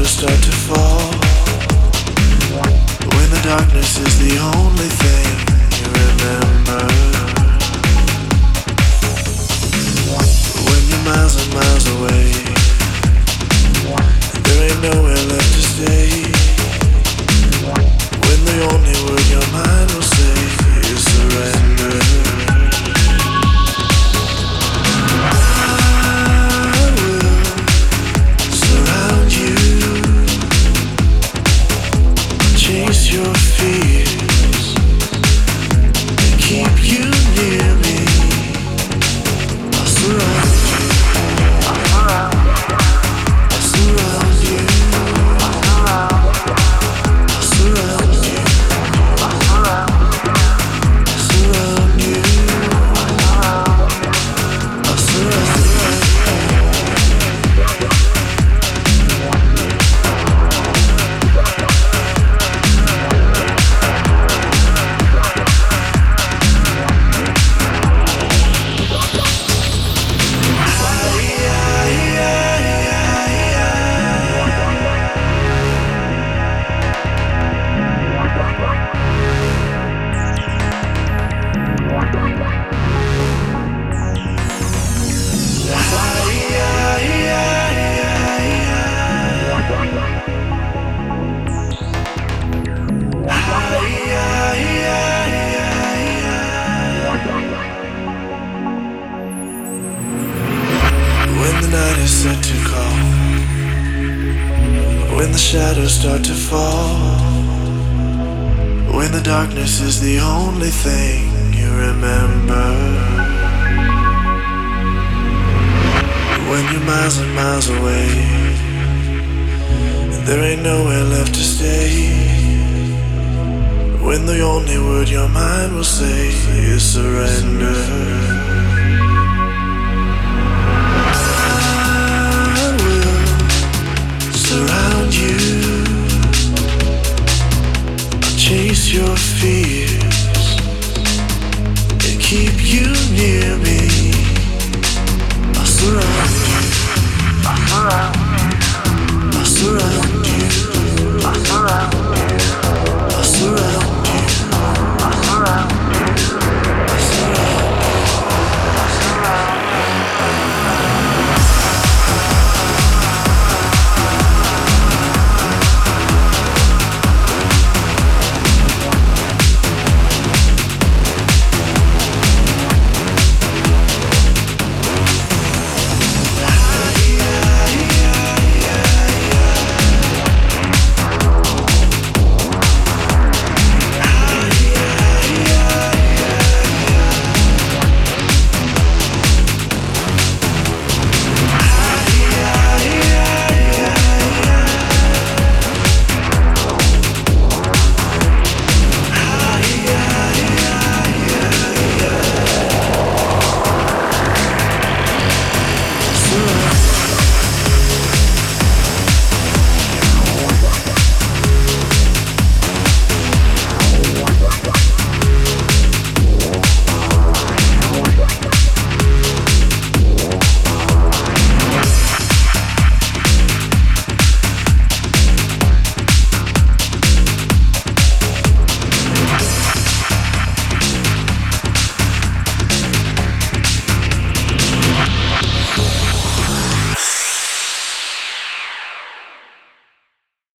start to fall, when the darkness is the only thing you remember, when you're miles and miles away, there ain't nowhere left to stay, when the only word your mind will say is surrender. Chase your fears and keep you near me. I'll surround you. I'll surround you. I'll surround you. I'll surround you. I'll surround you. When the night is set to call, when the shadows start to fall, when the darkness is the only thing you remember, when you're miles and miles away, and there ain't nowhere left to stay, when the only word your mind will say is surrender. Surround you, chase your fears and keep you near